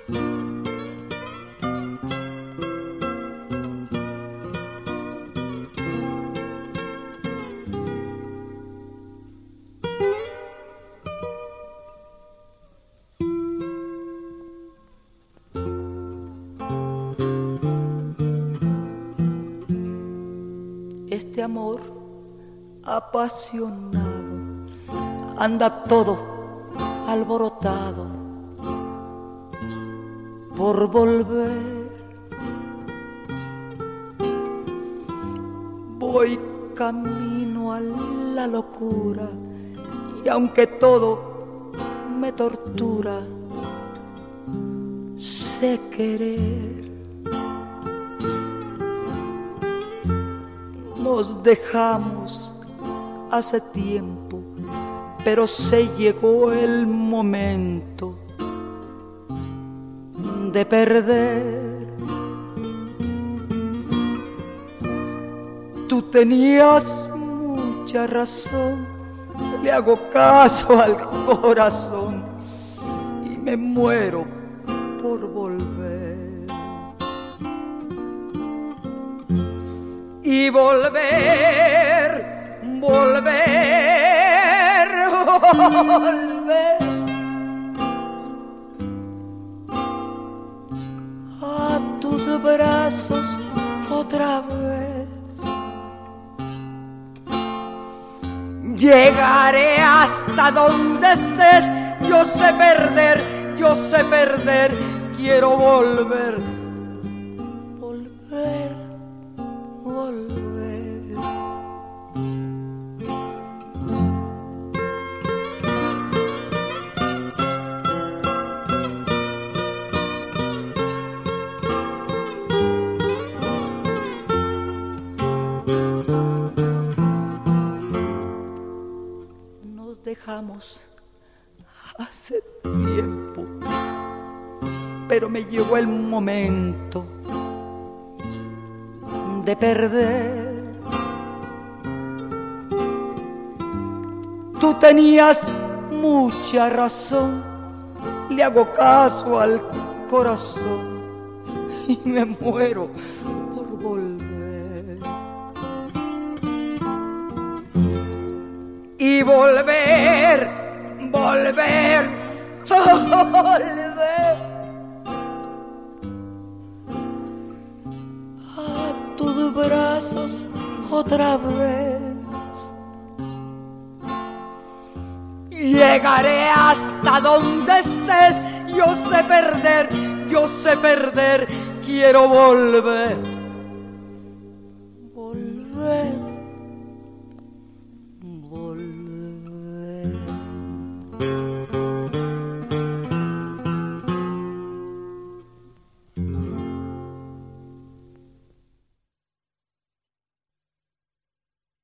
Este amor apasionado anda todo alborotado por volver. Voy camino a la locura y aunque todo me tortura, sé querer. Nos dejamos hace tiempo, pero se llegó el momento de perder. Tú tenías mucha razón, le hago caso al corazón y me muero por volver. Y volver, volver, volver a tus brazos otra vez. Llegaré hasta donde estés, yo sé perder, quiero volver, volver, volver. Nos dejamos hace tiempo, pero me llegó el momento de perder. Tú tenías mucha razón, le hago caso al corazón y me muero por volver. Y volver, volver, volver a tus brazos otra vez. Llegaré hasta donde estés, yo sé perder, quiero volver, volver, volver.